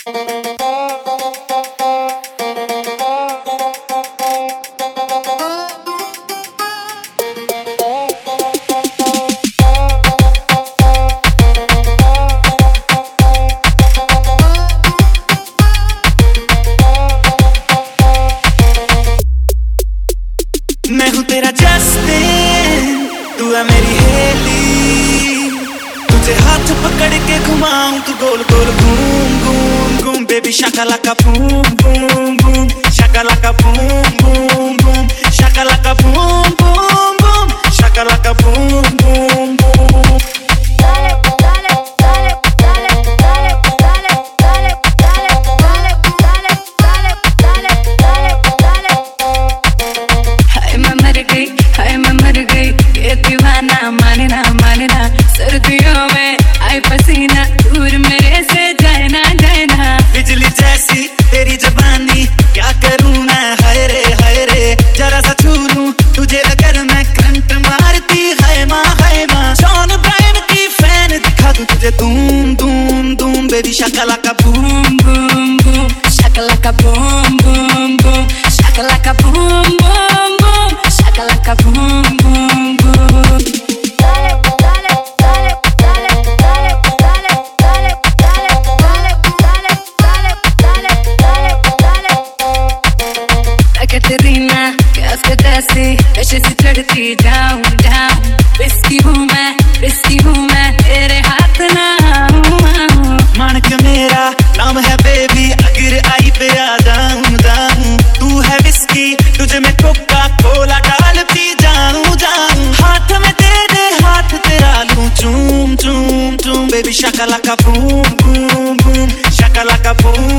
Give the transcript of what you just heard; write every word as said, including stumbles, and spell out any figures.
मैं हूँ तेरा जस्टिन, तू है मेरी हेली। तुझे हाथ पकड़ के घुमाऊं तू गोल गोल घूम घूम घूम। बेबी शाकालाका बूम बूम बूम, शाकालाका बूम बूम बूम, शाकालाका बूम बूम बूम, शाकालाका बूम बूम बूम। मानना मानना सर्दियों में आए पसीना, दूर मेरे से जाए ना जाए ना। बिजली जैसी तेरी जबानी, क्या करूँ मैं हाय रे हाय रे। जरा सा छू लूं तुझे अगर मैं, करंट मारती है माँ है माँ। जॉन ब्रायन की फैन दिखा दूं तुझे, धूम धूम धूम। बेबी शाकालाका बूम बूम बूम, शाकालाका बूम बूम बूम, शाकालाका बूम बूम बूम, शाकालाका बूम बूम बूम। कैटरीना कैसे तैसी कैसे सी चढ़ती जाऊं जाऊं। रिस्की हूँ मैं रिस्की हूँ मैं, तेरे हाथ ना आऊं। मानक मेरा नाम है बेबी, अगर आई पे आ जाऊं जाऊं। तू है विस्की, तुझे मैं कोका कोला डालती जाऊं जाऊं। हाथ में तेरे हाथ तेरा लूं, चूम चूम चूम। बेबी शाकालाका बूम बूम बूम, शाकालाका बूम